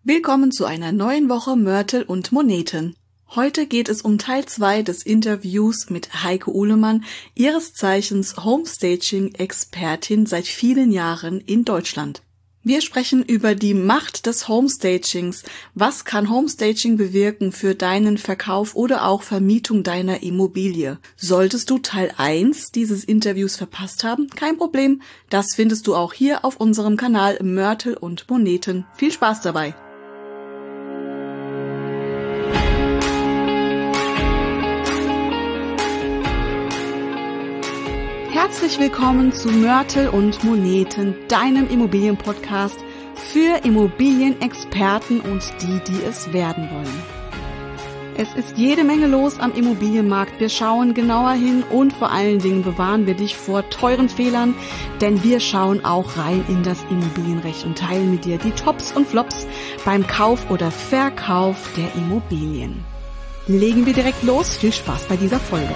Willkommen zu einer neuen Woche Mörtel und Moneten. Heute geht es um Teil 2 des Interviews mit Heike Uhlemann, ihres Zeichens Homestaging-Expertin seit vielen Jahren in Deutschland. Wir sprechen über die Macht des Homestagings. Was kann Homestaging bewirken für deinen Verkauf oder auch Vermietung deiner Immobilie? Solltest du Teil 1 dieses Interviews verpasst haben? Kein Problem, das findest du auch hier auf unserem Kanal Mörtel und Moneten. Viel Spaß dabei! Herzlich willkommen zu Mörtel und Moneten, deinem Immobilienpodcast für Immobilienexperten und die es werden wollen. Es ist jede Menge los am Immobilienmarkt. Wir schauen genauer hin und vor allen Dingen bewahren wir dich vor teuren Fehlern, denn wir schauen auch rein in das Immobilienrecht und teilen mit dir die Tops und Flops beim Kauf oder Verkauf der Immobilien. Legen wir direkt los. Viel Spaß bei dieser Folge.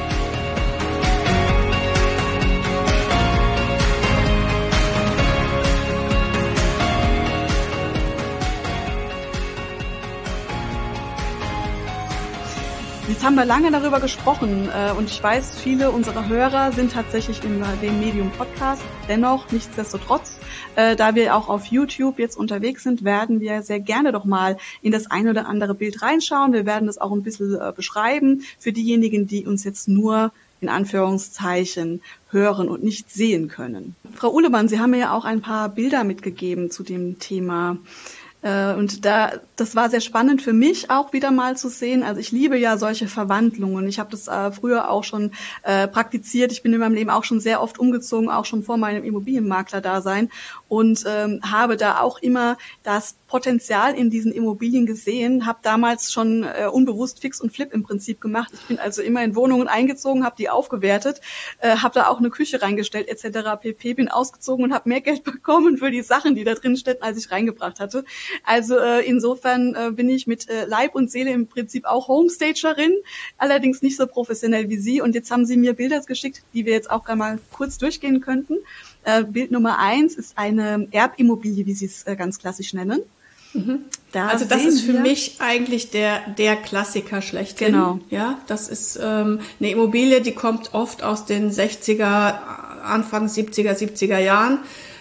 Jetzt haben wir lange darüber gesprochen und ich weiß, viele unserer Hörer sind tatsächlich in dem Medium Podcast. Dennoch, nichtsdestotrotz, da wir auch auf YouTube jetzt unterwegs sind, werden wir sehr gerne doch mal in das ein oder andere Bild reinschauen. Wir werden das auch ein bisschen beschreiben für diejenigen, die uns jetzt nur in Anführungszeichen hören und nicht sehen können. Frau Uhlemann, Sie haben mir ja auch ein paar Bilder mitgegeben zu dem Thema. Und das war sehr spannend für mich auch wieder mal zu sehen. Also ich liebe ja solche Verwandlungen. Ich habe das früher auch schon praktiziert. Ich bin in meinem Leben auch schon sehr oft umgezogen, auch schon vor meinem Immobilienmakler-Dasein und habe da auch immer das Potenzial in diesen Immobilien gesehen, habe damals schon unbewusst Fix und Flip im Prinzip gemacht. Ich bin also immer in Wohnungen eingezogen, habe die aufgewertet, habe da auch eine Küche reingestellt etc. pp. Bin ausgezogen und habe mehr Geld bekommen für die Sachen, die da drin stecken, als ich reingebracht hatte. Also insofern bin ich mit Leib und Seele im Prinzip auch Homestagerin, allerdings nicht so professionell wie Sie. Und jetzt haben Sie mir Bilder geschickt, die wir jetzt auch mal kurz durchgehen könnten. Bild Nummer 1 ist eine Erbimmobilie, wie Sie es ganz klassisch nennen. Mhm. Also das ist für mich eigentlich der Klassiker schlechthin. Genau. Ja, das ist eine Immobilie, die kommt oft aus den 60er, Anfang 70er Jahren.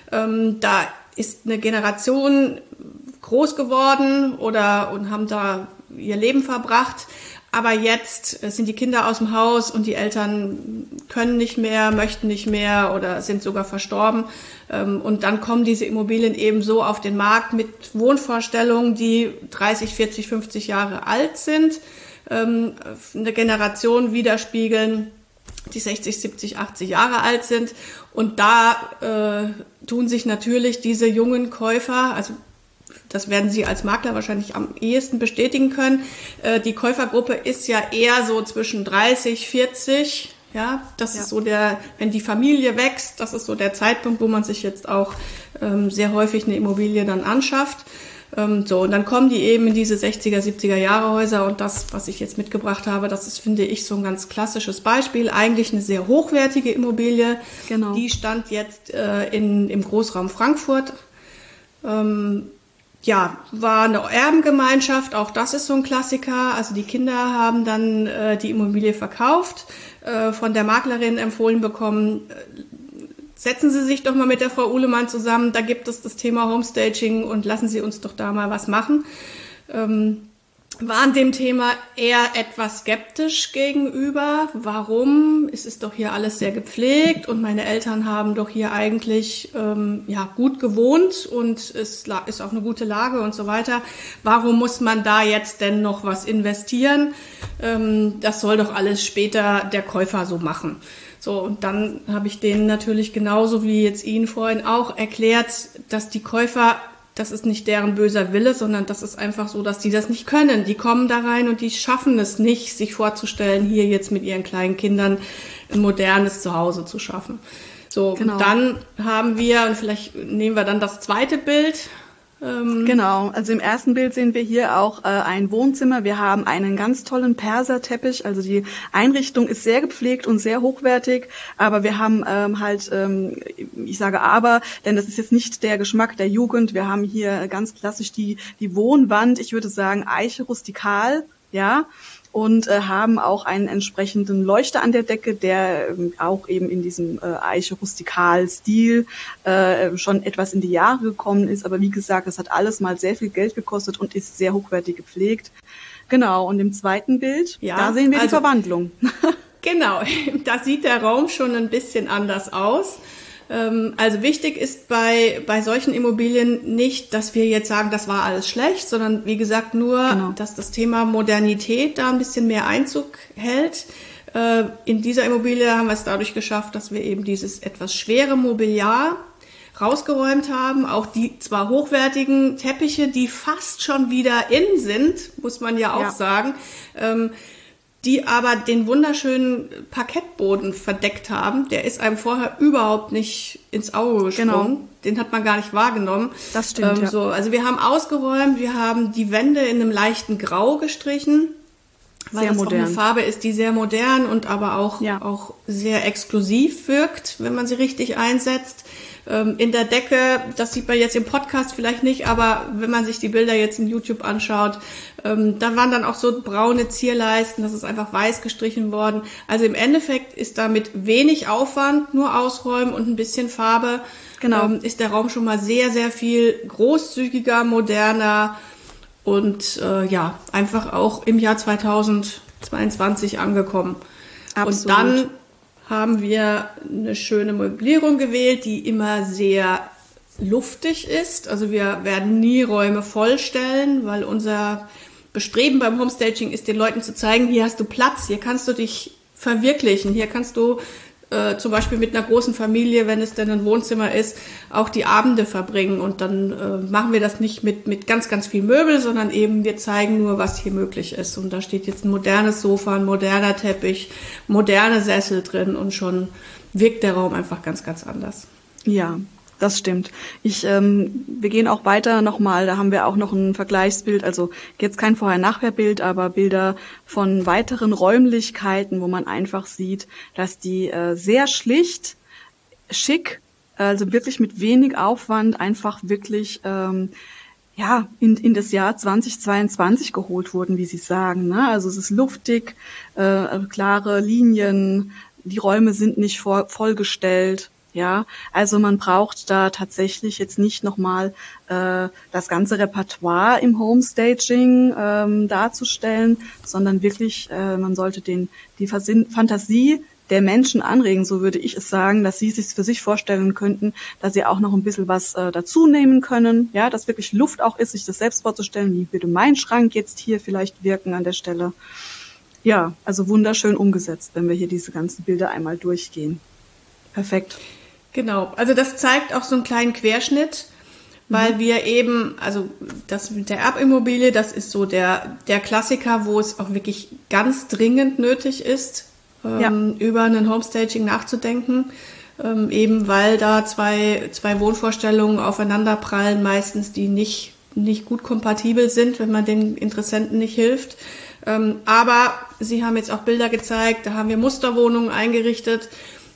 Da ist eine Generation groß geworden und haben da ihr Leben verbracht. Aber jetzt sind die Kinder aus dem Haus und die Eltern können nicht mehr, möchten nicht mehr oder sind sogar verstorben. Und dann kommen diese Immobilien eben so auf den Markt mit Wohnvorstellungen, die 30, 40, 50 Jahre alt sind, eine Generation widerspiegeln, die 60, 70, 80 Jahre alt sind. Und da tun sich natürlich diese jungen Käufer, also das werden Sie als Makler wahrscheinlich am ehesten bestätigen können. Die Käufergruppe ist ja eher so zwischen 30, 40. Ja, das ist so wenn die Familie wächst, das ist so der Zeitpunkt, wo man sich jetzt auch sehr häufig eine Immobilie dann anschafft. Und dann kommen die eben in diese 60er, 70er Jahre Häuser und das, was ich jetzt mitgebracht habe, das ist, finde ich, so ein ganz klassisches Beispiel. Eigentlich eine sehr hochwertige Immobilie. Genau. Die stand jetzt im Großraum Frankfurt. War eine Erbengemeinschaft, auch das ist so ein Klassiker. Also die Kinder haben dann die Immobilie verkauft, von der Maklerin empfohlen bekommen, setzen Sie sich doch mal mit der Frau Uhlemann zusammen, da gibt es das Thema Homestaging und lassen Sie uns doch da mal was machen. Waren dem Thema eher etwas skeptisch gegenüber. Warum? Es ist doch hier alles sehr gepflegt und meine Eltern haben doch hier eigentlich gut gewohnt und es ist auch eine gute Lage und so weiter. Warum muss man da jetzt denn noch was investieren? Das soll doch alles später der Käufer so machen. So, und dann habe ich denen natürlich genauso wie jetzt Ihnen vorhin auch erklärt, dass die Käufer, das ist nicht deren böser Wille, sondern das ist einfach so, dass die das nicht können. Die kommen da rein und die schaffen es nicht, sich vorzustellen, hier jetzt mit ihren kleinen Kindern ein modernes Zuhause zu schaffen. So, genau. Und dann haben wir, und vielleicht nehmen wir dann das zweite Bild, Genau, also im ersten Bild sehen wir hier auch ein Wohnzimmer. Wir haben einen ganz tollen Perserteppich, also die Einrichtung ist sehr gepflegt und sehr hochwertig, aber wir haben ich sage aber, denn das ist jetzt nicht der Geschmack der Jugend, wir haben hier ganz klassisch die Wohnwand, ich würde sagen Eiche rustikal, ja, und haben auch einen entsprechenden Leuchter an der Decke, der auch eben in diesem Eiche-Rustikal-Stil schon etwas in die Jahre gekommen ist. Aber wie gesagt, das hat alles mal sehr viel Geld gekostet und ist sehr hochwertig gepflegt. Genau, und im zweiten Bild, da sehen wir die Verwandlung. Genau, da sieht der Raum schon ein bisschen anders aus. Also wichtig ist bei solchen Immobilien nicht, dass wir jetzt sagen, das war alles schlecht, sondern wie gesagt nur, dass das Thema Modernität da ein bisschen mehr Einzug hält. In dieser Immobilie haben wir es dadurch geschafft, dass wir eben dieses etwas schwere Mobiliar rausgeräumt haben. Auch die zwar hochwertigen Teppiche, die fast schon wieder in sind, muss man ja auch sagen, die aber den wunderschönen Parkettboden verdeckt haben. Der ist einem vorher überhaupt nicht ins Auge gesprungen. Genau. Den hat man gar nicht wahrgenommen. Das stimmt, so, also wir haben ausgeräumt, wir haben die Wände in einem leichten Grau gestrichen, weil das auch eine Farbe ist, die sehr modern und aber auch sehr exklusiv wirkt, wenn man sie richtig einsetzt. In der Decke, das sieht man jetzt im Podcast vielleicht nicht, aber wenn man sich die Bilder jetzt in YouTube anschaut, da waren dann auch so braune Zierleisten, das ist einfach weiß gestrichen worden. Also im Endeffekt ist da mit wenig Aufwand, nur ausräumen und ein bisschen Farbe, ist der Raum schon mal sehr, sehr viel großzügiger, moderner und einfach auch im Jahr 2022 angekommen. Absolut. Und dann haben wir eine schöne Möblierung gewählt, die immer sehr luftig ist. Also wir werden nie Räume vollstellen, weil unser Bestreben beim Homestaging ist, den Leuten zu zeigen, hier hast du Platz, hier kannst du dich verwirklichen, hier kannst du zum Beispiel mit einer großen Familie, wenn es denn ein Wohnzimmer ist, auch die Abende verbringen. Und dann machen wir das nicht mit ganz, ganz viel Möbel, sondern eben wir zeigen nur, was hier möglich ist. Und da steht jetzt ein modernes Sofa, ein moderner Teppich, moderne Sessel drin und schon wirkt der Raum einfach ganz, ganz anders. Ja, das stimmt. Wir gehen auch weiter nochmal, da haben wir auch noch ein Vergleichsbild, also jetzt kein Vorher-Nachher-Bild, aber Bilder von weiteren Räumlichkeiten, wo man einfach sieht, dass die sehr schlicht, schick, also wirklich mit wenig Aufwand einfach wirklich in das Jahr 2022 geholt wurden, wie Sie sagen. Ne? Also es ist luftig, klare Linien, die Räume sind nicht vollgestellt. Ja, also man braucht da tatsächlich jetzt nicht nochmal das ganze Repertoire im Homestaging darzustellen, sondern wirklich, man sollte die Fantasie der Menschen anregen, so würde ich es sagen, dass sie sich für sich vorstellen könnten, dass sie auch noch ein bisschen was dazu nehmen können, ja, dass wirklich Luft auch ist, sich das selbst vorzustellen, wie würde mein Schrank jetzt hier vielleicht wirken an der Stelle. Ja, also wunderschön umgesetzt, wenn wir hier diese ganzen Bilder einmal durchgehen. Perfekt. Genau, also das zeigt auch so einen kleinen Querschnitt, weil wir eben, also das mit der Erbimmobilie, das ist so der Klassiker, wo es auch wirklich ganz dringend nötig ist, über einen Homestaging nachzudenken, eben weil da zwei Wohnvorstellungen aufeinander prallen, meistens die nicht gut kompatibel sind, wenn man den Interessenten nicht hilft. Aber Sie haben jetzt auch Bilder gezeigt, da haben wir Musterwohnungen eingerichtet.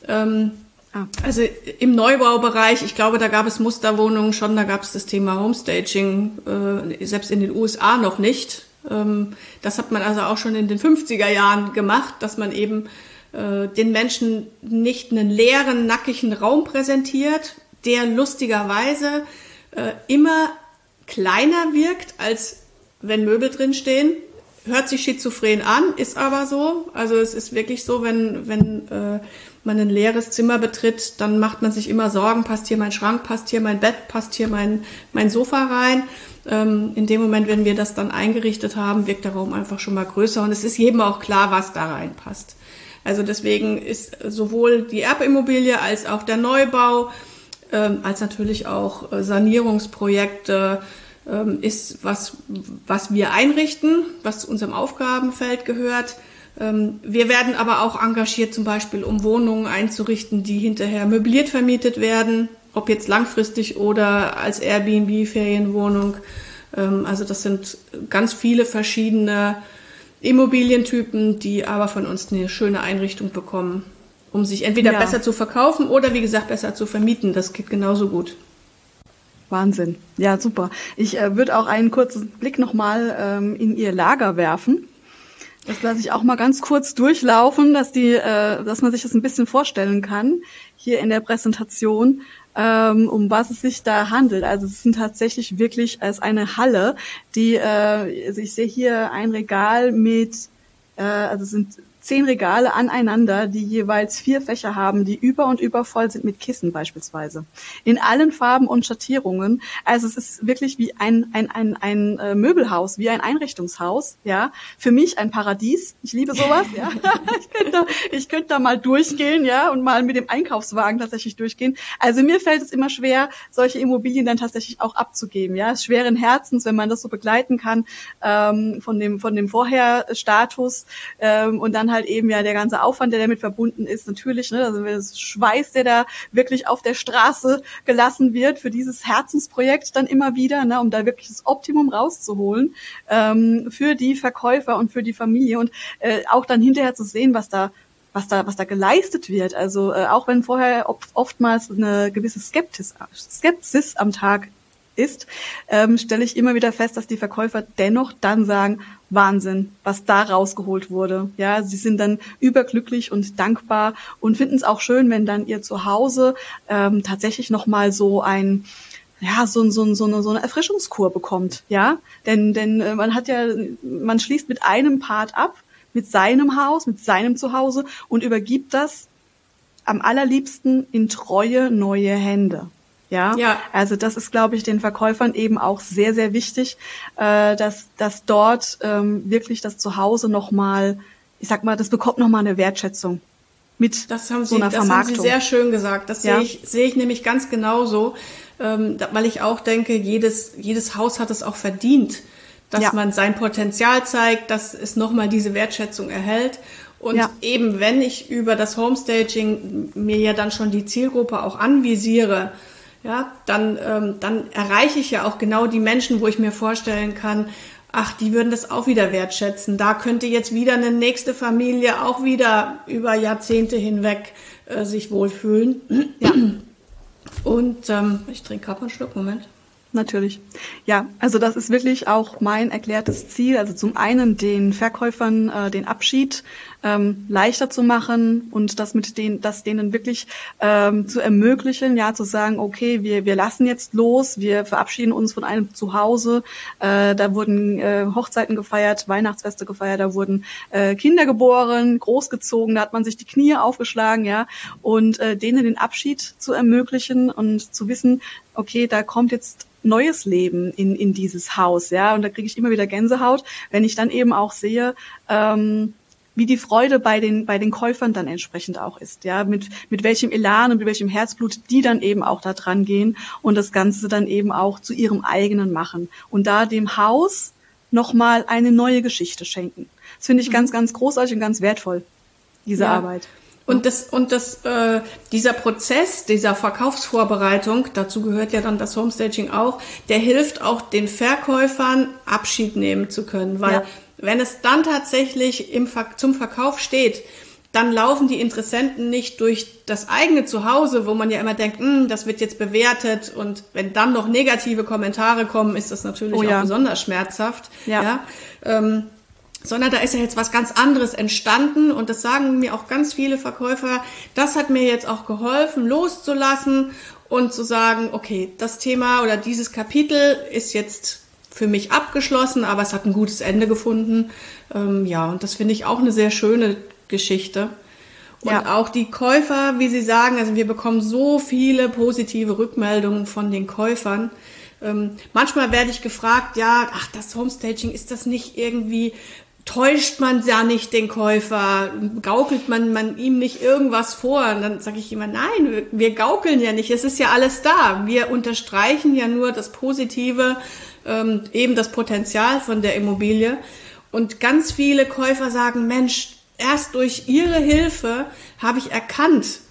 Also im Neubaubereich, ich glaube, da gab es Musterwohnungen schon, da gab es das Thema Homestaging, selbst in den USA noch nicht. Das hat man also auch schon in den 50er Jahren gemacht, dass man eben den Menschen nicht einen leeren, nackigen Raum präsentiert, der lustigerweise immer kleiner wirkt, als wenn Möbel drin stehen. Hört sich schizophren an, ist aber so. Also es ist wirklich so, wenn man ein leeres Zimmer betritt, dann macht man sich immer Sorgen, passt hier mein Schrank, passt hier mein Bett, passt hier mein Sofa rein. In dem Moment, wenn wir das dann eingerichtet haben, wirkt der Raum einfach schon mal größer und es ist jedem auch klar, was da reinpasst. Also deswegen ist sowohl die Erbimmobilie als auch der Neubau, als natürlich auch Sanierungsprojekte, ist was wir einrichten, was zu unserem Aufgabenfeld gehört. Wir werden aber auch engagiert, zum Beispiel um Wohnungen einzurichten, die hinterher möbliert vermietet werden. ob jetzt langfristig oder als Airbnb-Ferienwohnung. Also das sind ganz viele verschiedene Immobilientypen, die aber von uns eine schöne Einrichtung bekommen, um sich entweder besser zu verkaufen oder, wie gesagt, besser zu vermieten. Das geht genauso gut. Wahnsinn. Ja, super. Ich würde auch einen kurzen Blick nochmal in Ihr Lager werfen. Das lasse ich auch mal ganz kurz durchlaufen, dass man sich das ein bisschen vorstellen kann, hier in der Präsentation, um was es sich da handelt. Also es sind tatsächlich wirklich als eine Halle, also ich sehe hier ein Regal also es sind 10 Regale aneinander, die jeweils 4 Fächer haben, die über und über voll sind mit Kissen beispielsweise. In allen Farben und Schattierungen. Also es ist wirklich wie ein Möbelhaus, wie ein Einrichtungshaus, ja. Für mich ein Paradies. Ich liebe sowas, ja. Ich könnte da mal durchgehen, ja, und mal mit dem Einkaufswagen tatsächlich durchgehen. Also mir fällt es immer schwer, solche Immobilien dann tatsächlich auch abzugeben, ja. Es ist schweren Herzens, wenn man das so begleiten kann, von dem Vorherstatus, und dann halt eben ja der ganze Aufwand, der damit verbunden ist, natürlich, ne, also das Schweiß, der da wirklich auf der Straße gelassen wird für dieses Herzensprojekt dann immer wieder, ne, um da wirklich das Optimum rauszuholen, für die Verkäufer und für die Familie und auch dann hinterher zu sehen, was da geleistet wird. Also auch wenn vorher oftmals eine gewisse Skepsis am Tag ist, stelle ich immer wieder fest, dass die Verkäufer dennoch dann sagen, Wahnsinn, was da rausgeholt wurde. Ja, sie sind dann überglücklich und dankbar und finden es auch schön, wenn dann ihr Zuhause tatsächlich nochmal so eine Erfrischungskur bekommt. Ja, denn man schließt mit einem Part ab, mit seinem Haus, mit seinem Zuhause und übergibt das am allerliebsten in treue neue Hände. Ja, also das ist, glaube ich, den Verkäufern eben auch sehr, sehr wichtig, dass dort wirklich das Zuhause nochmal, ich sag mal, das bekommt nochmal eine Wertschätzung mit so einer Vermarktung. Das haben Sie sehr schön gesagt. Das sehe ich nämlich ganz genauso, weil ich auch denke, jedes Haus hat es auch verdient, dass man sein Potenzial zeigt, dass es nochmal diese Wertschätzung erhält. Und eben, wenn ich über das Homestaging mir ja dann schon die Zielgruppe auch anvisiere, ja, dann erreiche ich ja auch genau die Menschen, wo ich mir vorstellen kann, ach, die würden das auch wieder wertschätzen. Da könnte jetzt wieder eine nächste Familie auch wieder über Jahrzehnte hinweg sich wohlfühlen. Ja. Und ich trinke gerade mal einen Schluck, Moment. Natürlich. Ja, also das ist wirklich auch mein erklärtes Ziel. Also zum einen den Verkäufern den Abschied leichter zu machen und das denen wirklich zu ermöglichen, ja, zu sagen, okay, wir lassen jetzt los, wir verabschieden uns von einem Zuhause. Da wurden Hochzeiten gefeiert, Weihnachtsfeste gefeiert, da wurden Kinder geboren, großgezogen, da hat man sich die Knie aufgeschlagen, ja, und denen den Abschied zu ermöglichen und zu wissen, okay, da kommt jetzt neues Leben in dieses Haus, ja, und da kriege ich immer wieder Gänsehaut, wenn ich dann eben auch sehe, wie die Freude bei den Käufern dann entsprechend auch ist, ja, mit welchem Elan und mit welchem Herzblut die dann eben auch da dran gehen und das Ganze dann eben auch zu ihrem eigenen machen und da dem Haus nochmal eine neue Geschichte schenken. Das finde ich ganz, ganz großartig und ganz wertvoll, diese Arbeit. Und dieser Prozess, dieser Verkaufsvorbereitung, dazu gehört ja dann das Homestaging auch, der hilft auch den Verkäufern Abschied nehmen zu können, weil wenn es dann tatsächlich zum Verkauf steht, dann laufen die Interessenten nicht durch das eigene Zuhause, wo man ja immer denkt, das wird jetzt bewertet und wenn dann noch negative Kommentare kommen, ist das natürlich auch besonders schmerzhaft. Sondern da ist ja jetzt was ganz anderes entstanden und das sagen mir auch ganz viele Verkäufer, das hat mir jetzt auch geholfen, loszulassen und zu sagen, okay, das Thema oder dieses Kapitel ist jetzt für mich abgeschlossen, aber es hat ein gutes Ende gefunden. Und das finde ich auch eine sehr schöne Geschichte. Und auch die Käufer, wie Sie sagen, also wir bekommen so viele positive Rückmeldungen von den Käufern. Manchmal werde ich gefragt, das Homestaging, ist das nicht irgendwie, täuscht man ja nicht den Käufer, gaukelt man ihm nicht irgendwas vor? Und dann sage ich immer, nein, wir gaukeln ja nicht, es ist ja alles da. Wir unterstreichen ja nur das Positive, eben das Potenzial von der Immobilie. Und ganz viele Käufer sagen, Mensch, erst durch Ihre Hilfe habe ich erkannt,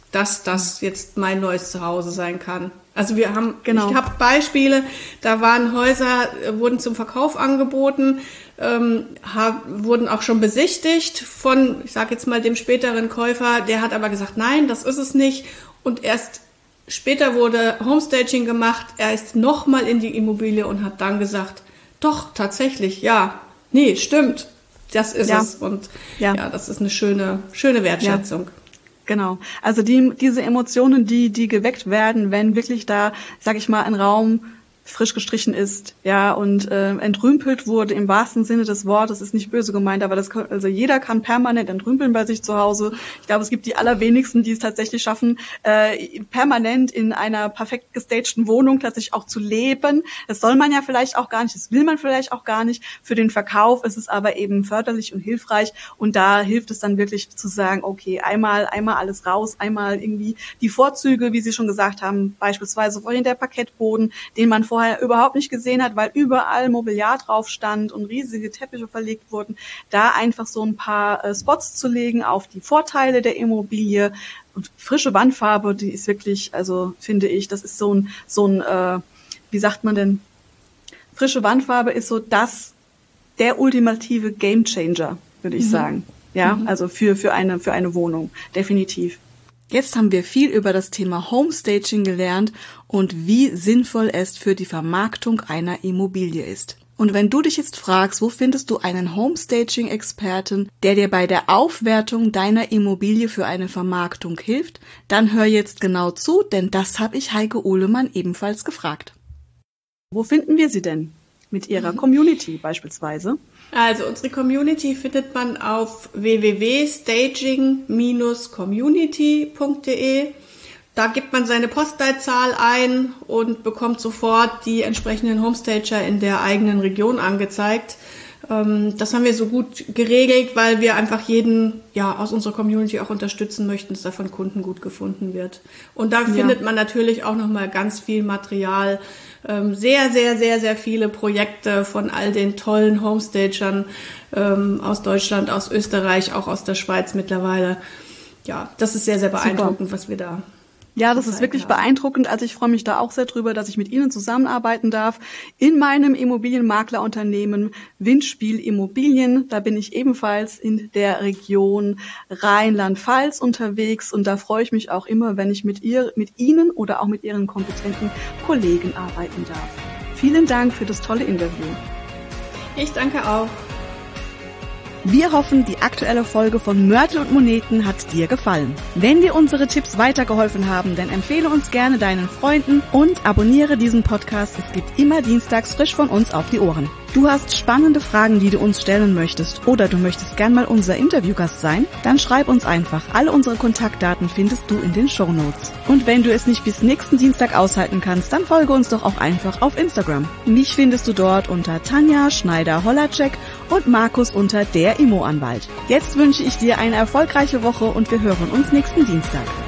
dass das jetzt mein neues Zuhause sein kann. Also ich habe Beispiele, da waren Häuser, wurden zum Verkauf angeboten, wurden auch schon besichtigt von, ich sage jetzt mal, dem späteren Käufer, der hat aber gesagt, nein, das ist es nicht. Und erst später wurde Homestaging gemacht, er ist nochmal in die Immobilie und hat dann gesagt, doch, tatsächlich, ja, nee, stimmt, das ist es. Und das ist eine schöne Wertschätzung. Ja. Genau. Also diese Emotionen, die geweckt werden, wenn wirklich da, sag ich mal, ein Raum frisch gestrichen ist, ja, und entrümpelt wurde im wahrsten Sinne des Wortes, ist nicht böse gemeint, aber also jeder kann permanent entrümpeln bei sich zu Hause. Ich glaube, es gibt die allerwenigsten, die es tatsächlich schaffen, permanent in einer perfekt gestagten Wohnung tatsächlich auch zu leben. Das soll man ja vielleicht auch gar nicht, das will man vielleicht auch gar nicht. Für den Verkauf ist es aber eben förderlich und hilfreich, und da hilft es dann wirklich zu sagen, okay, einmal alles raus, einmal irgendwie die Vorzüge, wie Sie schon gesagt haben, beispielsweise vorhin der Parkettboden, den man vorher überhaupt nicht gesehen hat, weil überall Mobiliar drauf stand und riesige Teppiche verlegt wurden, da einfach so ein paar Spots zu legen auf die Vorteile der Immobilie. Und frische Wandfarbe, die ist wirklich, also finde ich, das ist so ein wie sagt man denn, frische Wandfarbe ist so der ultimative Gamechanger, würde ich sagen. Ja, also für eine Wohnung, definitiv. Jetzt haben wir viel über das Thema Homestaging gelernt und wie sinnvoll es für die Vermarktung einer Immobilie ist. Und wenn du dich jetzt fragst, wo findest du einen Homestaging-Experten, der dir bei der Aufwertung deiner Immobilie für eine Vermarktung hilft, dann hör jetzt genau zu, denn das habe ich Heike Uhlemann ebenfalls gefragt. Wo finden wir sie denn? Mit ihrer Community beispielsweise? Also unsere Community findet man auf www.staging-community.de. Da gibt man seine Postleitzahl ein und bekommt sofort die entsprechenden Homestager in der eigenen Region angezeigt. Das haben wir so gut geregelt, weil wir einfach jeden aus unserer Community auch unterstützen möchten, dass da von Kunden gut gefunden wird. Und da findet man natürlich auch nochmal ganz viel Material, sehr, sehr, sehr, sehr viele Projekte von all den tollen Homestagern aus Deutschland, aus Österreich, auch aus der Schweiz mittlerweile. Ja, das ist sehr, sehr beeindruckend, was wir da. Ja, das ist wirklich beeindruckend. Also ich freue mich da auch sehr drüber, dass ich mit Ihnen zusammenarbeiten darf. In meinem Immobilienmaklerunternehmen Windspiel Immobilien, da bin ich ebenfalls in der Region Rheinland-Pfalz unterwegs, und da freue ich mich auch immer, wenn ich mit Ihnen oder auch mit Ihren kompetenten Kollegen arbeiten darf. Vielen Dank für das tolle Interview. Ich danke auch. Wir hoffen, die aktuelle Folge von Mörtel und Moneten hat dir gefallen. Wenn dir unsere Tipps weitergeholfen haben, dann empfehle uns gerne deinen Freunden und abonniere diesen Podcast. Es gibt immer dienstags frisch von uns auf die Ohren. Du hast spannende Fragen, die du uns stellen möchtest, oder du möchtest gern mal unser Interviewgast sein? Dann schreib uns einfach. Alle unsere Kontaktdaten findest du in den Shownotes. Und wenn du es nicht bis nächsten Dienstag aushalten kannst, dann folge uns doch auch einfach auf Instagram. Mich findest du dort unter Tanja Schneider-Holacek und Markus unter der Immo-Anwalt. Jetzt wünsche ich dir eine erfolgreiche Woche und wir hören uns nächsten Dienstag.